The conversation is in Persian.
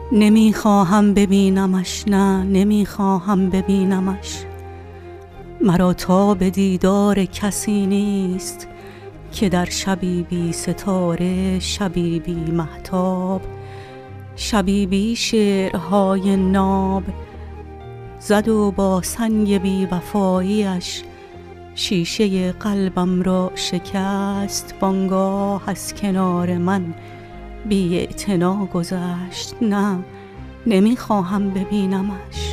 نمیخواهم ببینمش، نه نمیخواهم ببینمش. مرا تا به دیدار کسی نیست که در شبی بی ستاره، شبی بی مهتاب، شبی بی شعرهای ناب، زد و با سنگ بی وفاییش شیشه قلبم را شکست. وانگاه از کنار من بی اعتنا گذشت. نه نمیخواهم ببینمش.